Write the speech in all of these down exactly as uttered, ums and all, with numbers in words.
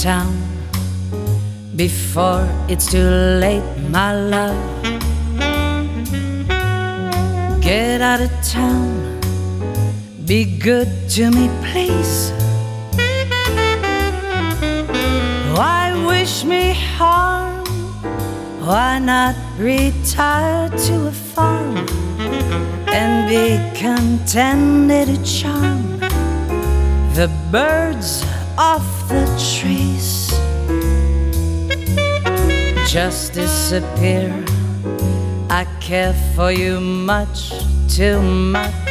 town before it's too late, my love. Get out of town, be good to me, please. Why wish me harm? Why not retire to a farm and be contented to charm the birds off the trees? Just disappear. I care for you much, too much.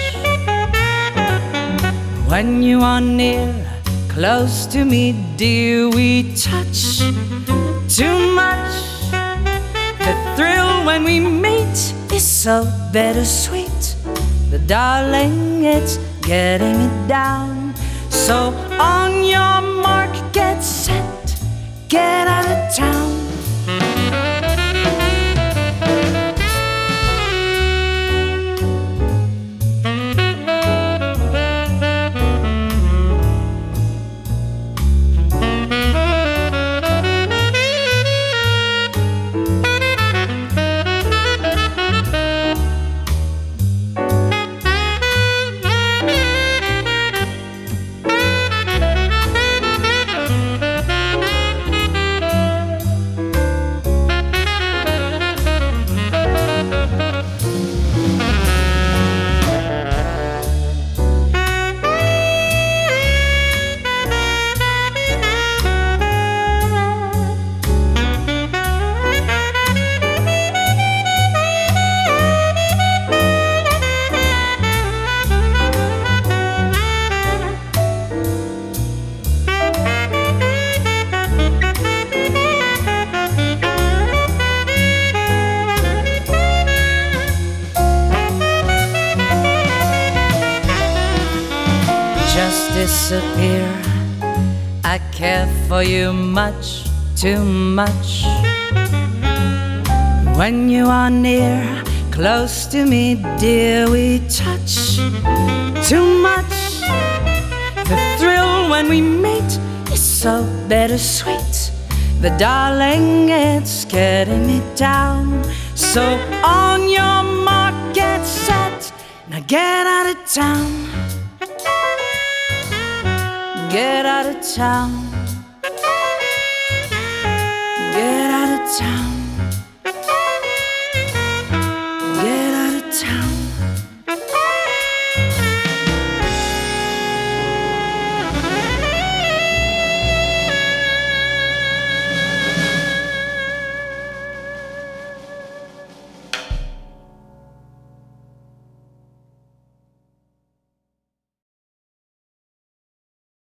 When you are near, close to me, dear, we touch too much. The thrill when we meet is so bittersweet. The darling, it's getting it down. So on your mark, get set, get out of town. Just disappear. I care for you much, too much. When you are near, close to me, dear, we touch too much. The thrill when we meet is so bittersweet. The darling, it's getting me down. So on your mark, get set, now get out of town. Get out of town. Get out of town.